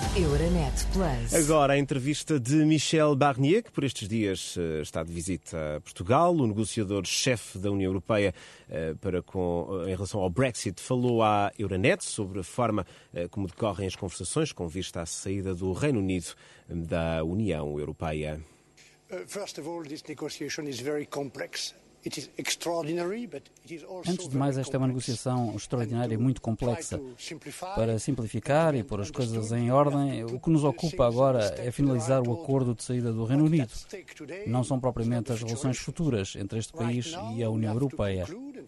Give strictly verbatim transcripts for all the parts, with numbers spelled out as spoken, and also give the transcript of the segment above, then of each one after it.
Euronet Plus. Agora a entrevista de Michel Barnier, que por estes dias uh, está de visita a Portugal. O negociador-chefe da União Europeia uh, para com, uh, em relação ao Brexit falou à Euronet sobre a forma uh, como decorrem as conversações com vista à saída do Reino Unido um, da União Europeia. Uh, first of all, this negotiation is very complex. Antes de mais, esta é uma negociação extraordinária e muito complexa. Para simplificar e pôr as coisas em ordem, o que nos ocupa agora é finalizar o acordo de saída do Reino Unido. Não são propriamente as relações futuras entre este país e a União Europeia.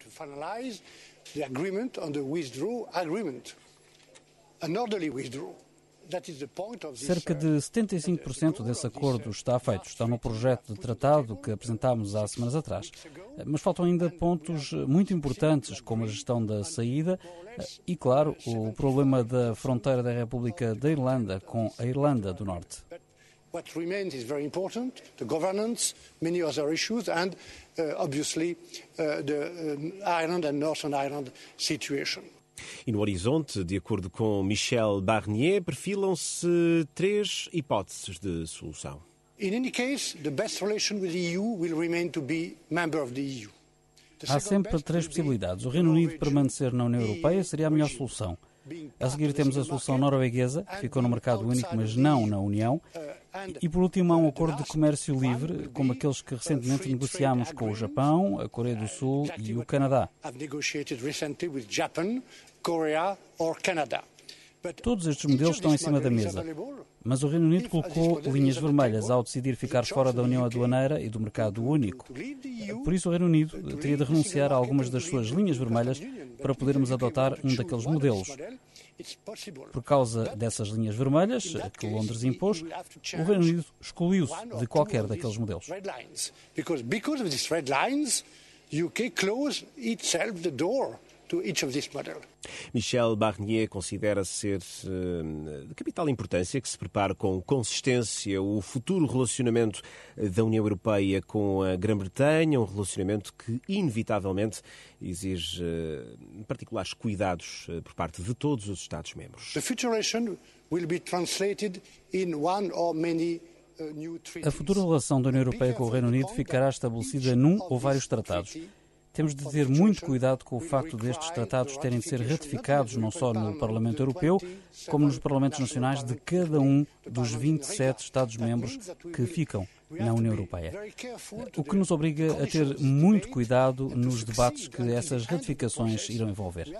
Cerca de setenta e cinco por cento desse acordo está feito, está no projeto de tratado que apresentámos há semanas atrás. Mas faltam ainda pontos muito importantes, como a gestão da saída e, claro, o problema da fronteira da República da Irlanda com a Irlanda do Norte. What remains is very important, the governance, many other issues, and uh, obviously uh, the uh, Ireland and Northern Ireland situation. E no horizonte, de acordo com Michel Barnier, perfilam-se três hipóteses de solução. In any case, the best relation with the E U will remain to be member of the E U. Há sempre três possibilidades. O Reino Unido permanecer na União Europeia seria a melhor solução. A seguir temos a solução norueguesa, que ficou no mercado único, mas não na União. E por último há um acordo de comércio livre, como aqueles que recentemente negociámos com o Japão, a Coreia do Sul e o Canadá. Todos estes modelos estão em cima da mesa, mas o Reino Unido colocou linhas vermelhas ao decidir ficar fora da União Aduaneira e do mercado único. Por isso o Reino Unido teria de renunciar a algumas das suas linhas vermelhas para podermos adotar um daqueles modelos. Por causa dessas linhas vermelhas que Londres impôs, o Reino Unido excluiu-se de qualquer daqueles modelos. Michel Barnier considera ser uh, de capital importância que se prepare com consistência o futuro relacionamento da União Europeia com a Grã-Bretanha, um relacionamento que inevitavelmente exige uh, particulares cuidados uh, por parte de todos os Estados-membros. A futura relação da União Europeia com o Reino Unido ficará estabelecida num ou vários tratados. Temos de ter muito cuidado com o facto destes tratados terem de ser ratificados não só no Parlamento Europeu, como nos Parlamentos Nacionais de cada um dos vinte e sete Estados-membros que ficam na União Europeia. O que nos obriga a ter muito cuidado nos debates que essas ratificações irão envolver.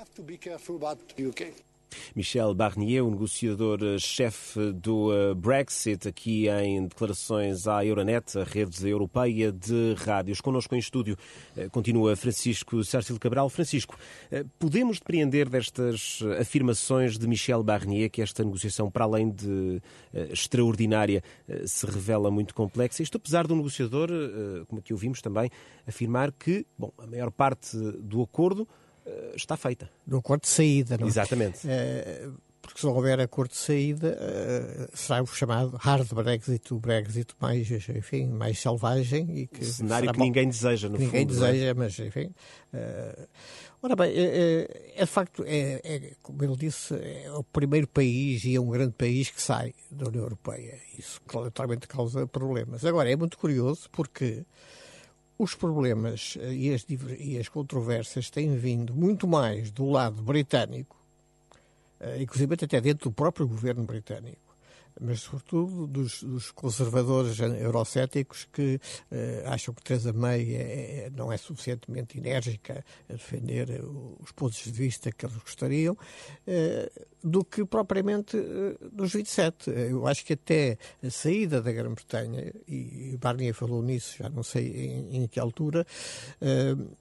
Michel Barnier, o negociador-chefe do Brexit, aqui em declarações à Euronet, a rede europeia de rádios. Connosco em estúdio continua Francisco Sérgio Cabral. Francisco, podemos depreender destas afirmações de Michel Barnier que esta negociação, para além de extraordinária, se revela muito complexa? Isto apesar do negociador, como aqui ouvimos também, afirmar que, bom, a maior parte do acordo está feita. Do acordo de saída, não é? Exatamente. É, porque se não houver acordo de saída, será o chamado hard Brexit, o Brexit mais, enfim, mais selvagem. E que um cenário que ninguém deseja, no que fundo. Ninguém deseja, é? Mas, enfim... Uh, ora bem, é, é de facto, é, é, como ele disse, é o primeiro país e é um grande país que sai da União Europeia. Isso claramente causa problemas. Agora, é muito curioso porque os problemas e as, e as controvérsias têm vindo muito mais do lado britânico, inclusive até dentro do próprio governo britânico, mas sobretudo dos, dos conservadores eurocéticos que uh, acham que Theresa May é, é, não é suficientemente enérgica a defender os pontos de vista que eles gostariam, uh, do que propriamente uh, dos vinte e sete. Eu acho que até a saída da Grã-Bretanha, e Barnier falou nisso, já não sei em, em que altura, uh,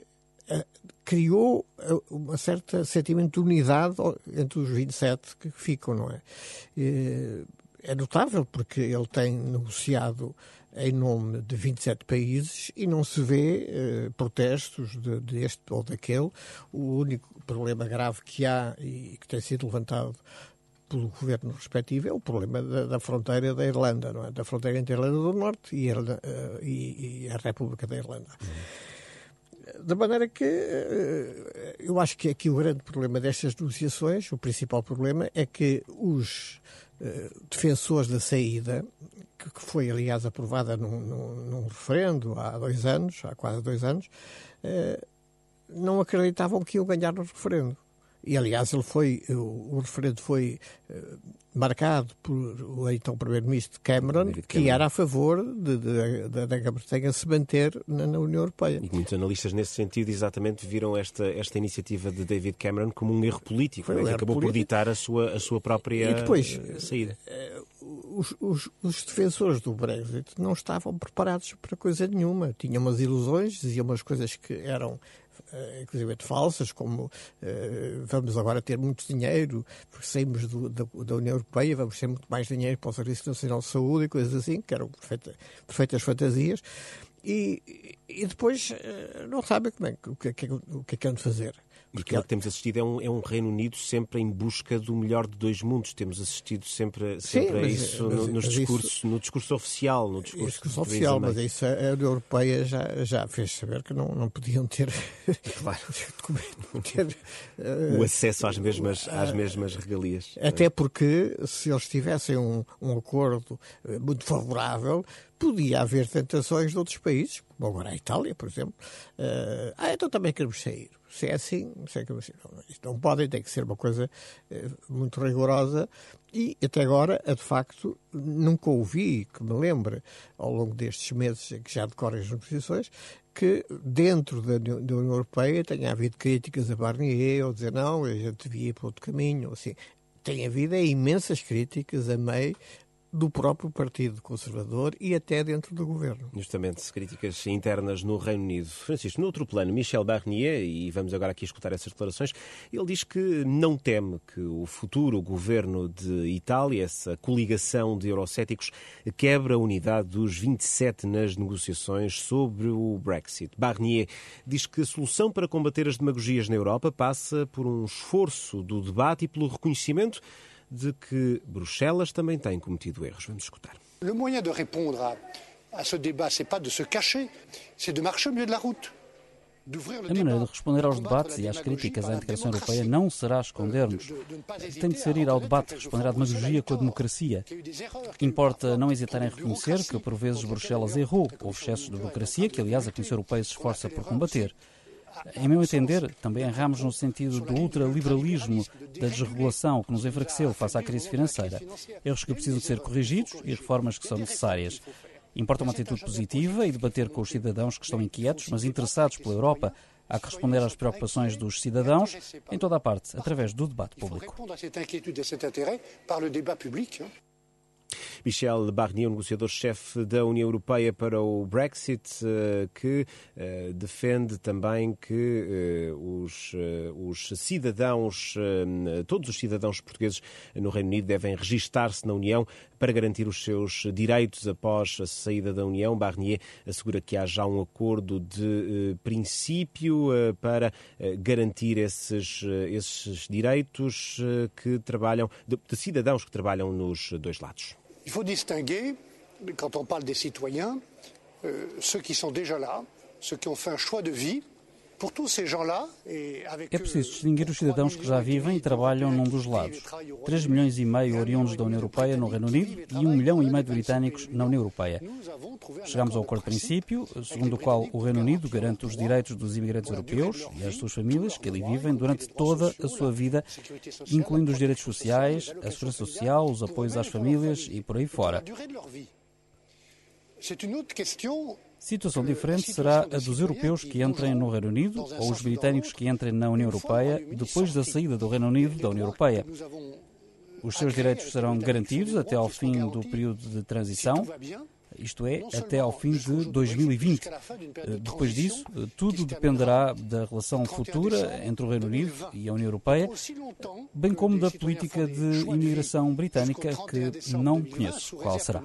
criou uma certa sentimento de unidade entre os vinte e sete que ficam, não é? É notável porque ele tem negociado em nome de vinte e sete países e não se vê eh, protestos de, deste ou daquele. O único problema grave que há e que tem sido levantado pelo governo respectivo é o problema da, da fronteira da Irlanda, não é? Da fronteira entre a Irlanda do Norte e a, uh, e, e a República da Irlanda. Uhum. De maneira que eu acho que aqui o grande problema destas negociações, o principal problema, é que os defensores da saída, que, que foi, aliás, aprovada num, num, num referendo há dois anos, há quase dois anos, uh, não acreditavam que iam ganhar no referendo. E, aliás, ele foi, o, o referendo foi uh, marcado por o então Primeiro-Ministro Cameron, Cameron, que era a favor de, de, de, da Grã-Bretanha se manter na, na União Europeia. E muitos analistas, nesse sentido, exatamente viram esta, esta iniciativa de David Cameron como um erro político, foi um né, erro que acabou político. por ditar a sua, a sua própria e depois, saída. Uh, os, os, os defensores do Brexit não estavam preparados para coisa nenhuma. Tinham umas ilusões, diziam umas coisas que eram Uh, inclusive falsas, como uh, vamos agora ter muito dinheiro, porque saímos do, da, da União Europeia, vamos ter muito mais dinheiro para o Serviço Nacional de Saúde e coisas assim, que eram perfeita, perfeitas fantasias, e, e depois uh, não sabem como é, o, que, o que é que hão de fazer. Porque aquilo que temos assistido é um, é um Reino Unido sempre em busca do melhor de dois mundos. Temos assistido sempre, sempre Sim, a mas, isso mas, no, nos mas discurso, isso, no discurso oficial. No discurso, discurso oficial, mas isso a União Europeia já, já fez saber que não, não podiam ter, claro. ter uh, o acesso às mesmas, às mesmas regalias. Até porque, se eles tivessem um, um acordo muito favorável, podia haver tentações de outros países, como agora a Itália, por exemplo. Uh, ah, então também queremos sair. Se é assim, se é que, não, isto não pode, tem que ser uma coisa uh, muito rigorosa. E até agora, de facto, nunca ouvi, que me lembre, ao longo destes meses em que já decorrem as negociações, que dentro da, da União Europeia tenha havido críticas a Barnier, ou dizer não, a gente devia ir para outro caminho, ou assim. Tem havido imensas críticas a May, do próprio Partido Conservador e até dentro do governo. Justamente, críticas internas no Reino Unido. Francisco, no outro plano, Michel Barnier, e vamos agora aqui escutar essas declarações, ele diz que não teme que o futuro governo de Itália, essa coligação de eurocéticos, quebre a unidade dos vinte e sete nas negociações sobre o Brexit. Barnier diz que a solução para combater as demagogias na Europa passa por um esforço do debate e pelo reconhecimento de que Bruxelas também tem cometido erros. Vamos escutar. Le moyen de répondre à, à ce débat, c'est pas de se cacher, c'est de marcher au milieu de la route. A maneira de responder aos debates e às críticas à integração europeia não será esconder-nos. Tem de ser ir ao debate, responder à demagogia com a democracia. Importa não hesitar em reconhecer que, por vezes, Bruxelas errou. Houve excessos de burocracia, que, aliás, a Comissão Europeia se esforça por combater. Em meu entender, também erramos no sentido do ultraliberalismo, da desregulação que nos enfraqueceu face à crise financeira. Erros que precisam de ser corrigidos e reformas que são necessárias. Importa uma atitude positiva e debater com os cidadãos que estão inquietos, mas interessados pela Europa. Há que responder às preocupações dos cidadãos em toda a parte, através do debate público. Michel Barnier, o negociador-chefe da União Europeia para o Brexit, que defende também que os, os cidadãos, todos os cidadãos portugueses no Reino Unido devem registar-se na União para garantir os seus direitos após a saída da União. Barnier assegura que há já um acordo de princípio para garantir esses, esses direitos que trabalham, de, de cidadãos que trabalham nos dois lados. Il faut distinguer, quand on parle des citoyens, euh, ceux qui sont déjà là, ceux qui ont fait un choix de vie. Pour tous ces gens-là, et avec é preciso distinguir os cidadãos que já vivem e trabalham num dos lados. três milhões e meio oriundos da União Europeia no Reino Unido e um milhão e meio de britânicos na União Europeia. Chegamos ao acordo de princípio, segundo o qual o Reino Unido garante os direitos dos imigrantes europeus e às suas famílias que ali vivem durante toda a sua vida, incluindo os direitos sociais, a segurança social, os apoios às famílias e por aí fora. Situação diferente será a dos europeus que entrem no Reino Unido ou os britânicos que entrem na União Europeia depois da saída do Reino Unido da União Europeia. Os seus direitos serão garantidos até ao fim do período de transição, isto é, até ao fim de dois mil e vinte. Depois disso, tudo dependerá da relação futura entre o Reino Unido e a União Europeia, bem como da política de imigração britânica, que não conheço qual será.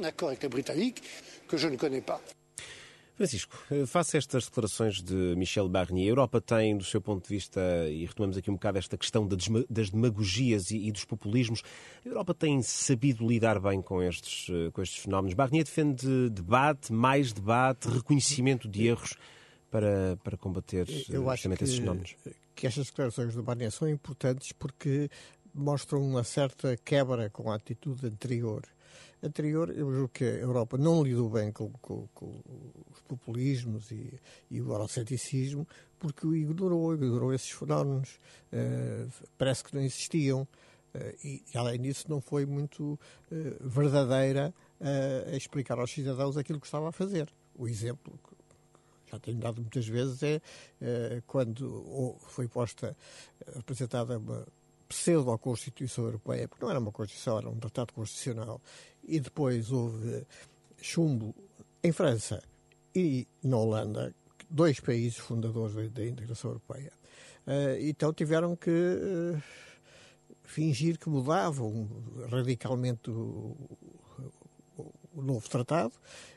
Francisco, face a estas declarações de Michel Barnier, a Europa tem, do seu ponto de vista, e retomamos aqui um bocado esta questão das demagogias e dos populismos, a Europa tem sabido lidar bem com estes, com estes fenómenos? Barnier defende debate, mais debate, reconhecimento de erros para, para combater Eu justamente acho que, esses fenómenos. que estas declarações do Barnier são importantes porque mostram uma certa quebra com a atitude anterior. Anterior, eu julgo que a Europa não lidou bem com, com, com os populismos e, e o euroceticismo, porque o ignorou, ignorou esses fenómenos. Uh, parece que não existiam. Uh, e, além disso, não foi muito uh, verdadeira uh, a explicar aos cidadãos aquilo que estava a fazer. O exemplo que já tenho dado muitas vezes é uh, quando foi posta, apresentada uma pseudo-Constituição Europeia, porque não era uma Constituição, era um tratado constitucional, e depois houve chumbo em França e na Holanda, dois países fundadores da, da integração europeia. Uh, então tiveram que uh, fingir que mudavam radicalmente o, o, o novo tratado,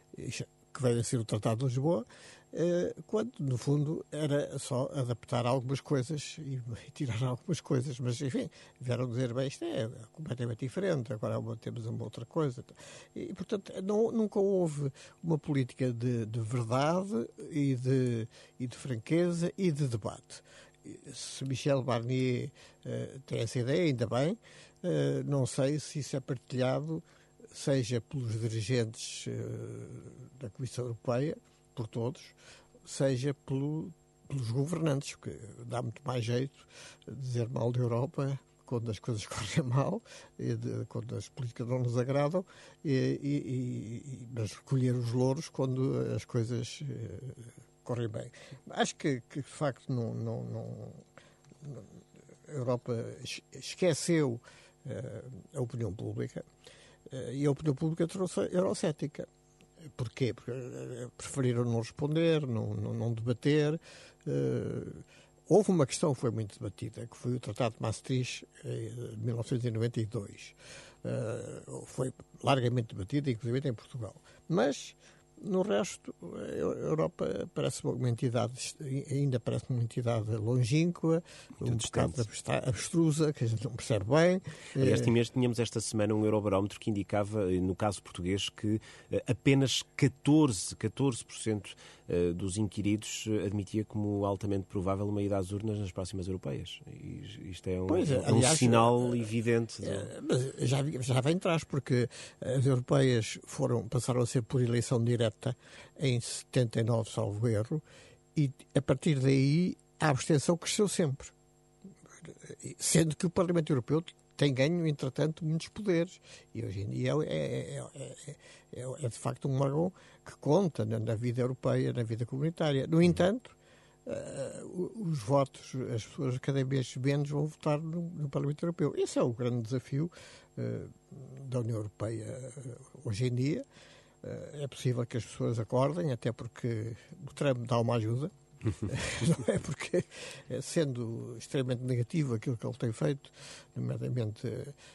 que veio a ser o Tratado de Lisboa, quando, no fundo, era só adaptar algumas coisas e tirar algumas coisas. Mas, enfim, vieram dizer, bem, isto é completamente diferente, agora temos uma outra coisa. E, portanto, não, nunca houve uma política de, de verdade e de, e de franqueza e de debate. Se Michel Barnier uh, tem essa ideia, ainda bem, uh, não sei se isso é partilhado, seja pelos dirigentes uh, da Comissão Europeia, por todos, seja pelo, pelos governantes, porque dá muito mais jeito dizer mal da Europa quando as coisas correm mal, e de, quando as políticas não nos agradam, e, e, e, mas recolher os louros quando as coisas uh, correm bem. Acho que, que de facto, não, não, não, não, a Europa esqueceu uh, a opinião pública, uh, e a opinião pública trouxe eurocética. Porquê? Porque preferiram não responder, não, não, não debater. Uh, houve uma questão que foi muito debatida, que foi o Tratado de Maastricht de mil novecentos e noventa e dois. Uh, foi largamente debatido, inclusive em Portugal. Mas, no resto, a Europa parece uma entidade, ainda parece uma entidade longínqua, muito um distante, bocado abstrusa, que a gente não percebe bem. Este mês tínhamos esta semana um eurobarómetro que indicava, no caso português, que apenas catorze por cento dos inquiridos admitia como altamente provável uma ida às urnas nas próximas europeias. E isto é um, pois, é, aliás, um sinal evidente. É, mas já, já vem atrás, porque as europeias foram, passaram a ser por eleição direta em setenta e nove, salvo erro, e a partir daí a abstenção cresceu sempre. Sendo que o Parlamento Europeu tem ganho, entretanto, muitos poderes. E hoje em dia é, é, é, é, é de facto um órgão que conta na, na vida europeia, na vida comunitária. No entanto, uh, os votos, as pessoas cada vez menos vão votar no, no Parlamento Europeu. Esse é o grande desafio uh, da União Europeia uh, hoje em dia. Uh, é possível que as pessoas acordem, até porque o Trump dá uma ajuda. Não é porque, sendo extremamente negativo aquilo que ele tem feito, nomeadamente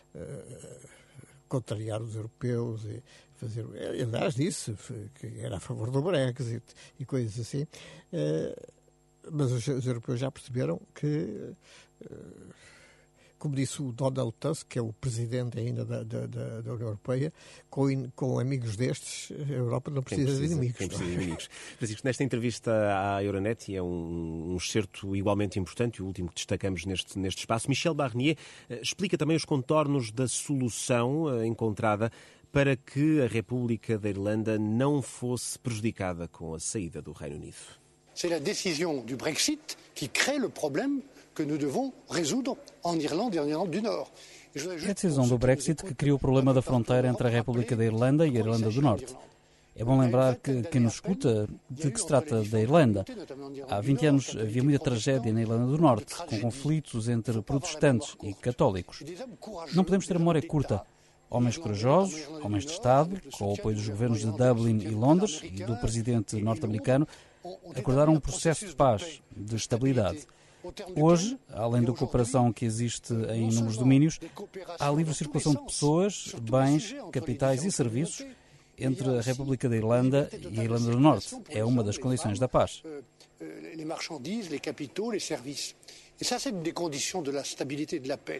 uh, contrariar os europeus e fazer, aliás disse que era a favor do Brexit e coisas assim, uh, mas os, os europeus já perceberam que uh, como disse o Donald Tusk, que é o presidente ainda da, da, da União Europeia, com, com amigos destes, a Europa não precisa, precisa de inimigos. Precisa de inimigos. Francisco, nesta entrevista à Euronet, e é um, um excerto igualmente importante, o último que destacamos neste, neste espaço, Michel Barnier explica também os contornos da solução encontrada para que a República da Irlanda não fosse prejudicada com a saída do Reino Unido. C'est la décision du Brexit qui crée le problème que nous devons résoudre en Irlande et en Irlande du Nord. É a decisão do Brexit que cria o problema da fronteira entre a República da Irlanda e a Irlanda do Norte. É bom lembrar que quem nos escuta de que se trata da Irlanda. Há vinte anos havia muita tragédia na Irlanda do Norte, com conflitos entre protestantes e católicos. Não podemos ter a memória curta. Homens corajosos, homens de Estado, com o apoio dos governos de Dublin e Londres e do presidente norte-americano, acordaram um processo de paz, de estabilidade. Hoje, além da cooperação que existe em inúmeros domínios, há livre circulação de pessoas, bens, capitais e serviços entre a República da Irlanda e a Irlanda do Norte. É uma das condições da paz. Les marchandises, les capitaux, les services. Et ça, c'est une des conditions de la stabilité et de la paix.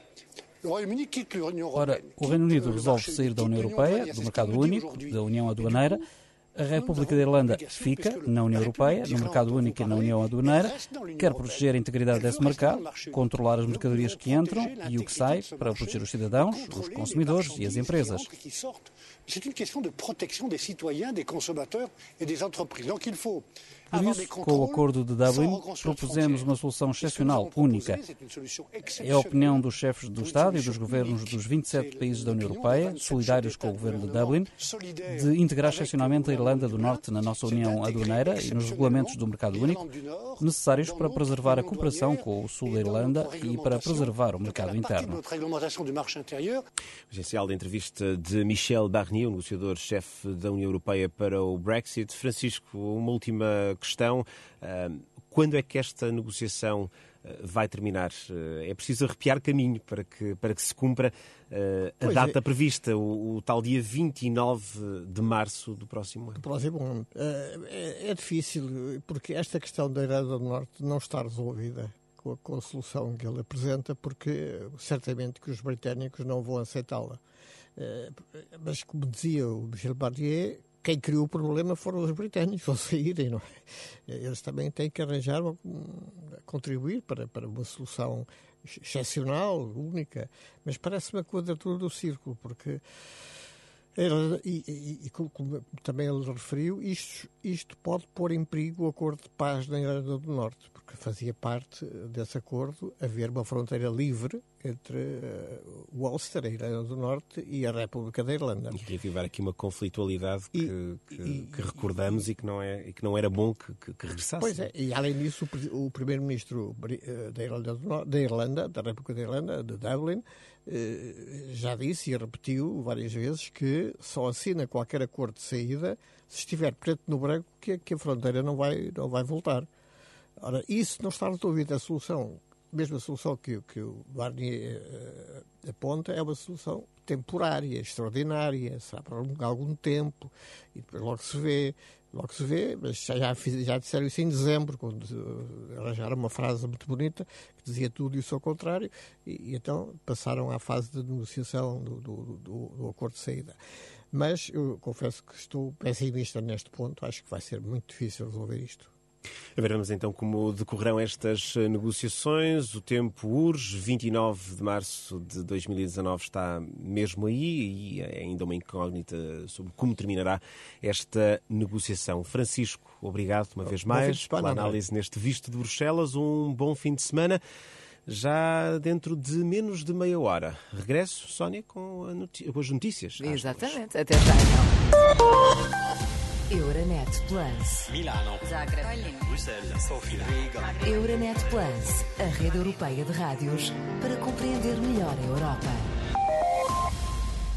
Ora, o Reino Unido resolve sair da União Europeia, do mercado único, da União Aduaneira, A República da Irlanda fica na União Europeia, no mercado único e na União Aduaneira, quer proteger a integridade desse mercado, controlar as mercadorias que entram e o que sai para proteger os cidadãos, os consumidores e as empresas. C'est une question de protection des citoyens, des consommateurs et des entreprises. Donc il faut Por isso, com o Acordo de Dublin, propusemos uma solução excepcional, única. É a opinião dos chefes do Estado e dos governos dos vinte e sete países da União Europeia, solidários com o governo de Dublin, de integrar excepcionalmente a Irlanda do Norte na nossa União Aduaneira e nos regulamentos do mercado único, necessários para preservar a cooperação com o sul da Irlanda e para preservar o mercado interno. O essencial da entrevista de Michel Barnier, o negociador-chefe da União Europeia para o Brexit. Francisco, uma última questão. Quando é que esta negociação vai terminar? É preciso arrepiar caminho para que, para que se cumpra a pois data é. prevista, o, o tal dia vinte e nove de março do próximo ano. Do próximo ano. É, é difícil, porque esta questão da Irlanda do Norte não está resolvida com a, com a solução que ele apresenta, porque certamente que os britânicos não vão aceitá-la. Mas, como dizia o Michel Barnier, quem criou o problema foram os britânicos ao saírem, não é? Eles também têm que arranjar, contribuir para, para uma solução excepcional, única, mas parece uma quadratura do círculo, porque, ele, e, e, e como também ele referiu, isto, isto pode pôr em perigo o acordo de paz na Irlanda do Norte, porque fazia parte desse acordo haver uma fronteira livre entre uh, o Ulster, a Irlanda do Norte, e a República da Irlanda. E reavivar aqui uma conflitualidade que, e, que, e, que recordamos e, e, que não é, e que não era bom que, que, que regressasse. Pois é, e além disso, o, o primeiro-ministro da Irlanda, do Norte, da Irlanda, da República da Irlanda, de Dublin, uh, já disse e repetiu várias vezes que só assina qualquer acordo de saída se estiver preto no branco que, que a fronteira não vai, não vai voltar. Ora, isso não está resolvido. A solução, a mesma solução que, que o Barnier uh, aponta, é uma solução temporária, extraordinária, será para algum tempo, e depois logo se vê, logo se vê, mas já, já disseram isso em dezembro, quando uh, arranjaram uma frase muito bonita, que dizia tudo e o seu contrário, e, e então passaram à fase de negociação do, do, do, do acordo de saída. Mas eu confesso que estou pessimista neste ponto, acho que vai ser muito difícil resolver isto. Veremos então como decorrerão estas negociações. O tempo urge. vinte e nove de março de dois mil e dezanove está mesmo aí e é ainda uma incógnita sobre como terminará esta negociação. Francisco, obrigado uma vez mais pela análise neste Visto de Bruxelas. Um bom fim de semana. Já dentro de menos de meia hora. Regresso, Sónia, com, a noti- com as notícias. Exatamente. Até já, então. Euronet Plus. Milano. Zagreb. Bruxelas. Sofia. Riga. Euronet Plus, a rede europeia de rádios para compreender melhor a Europa.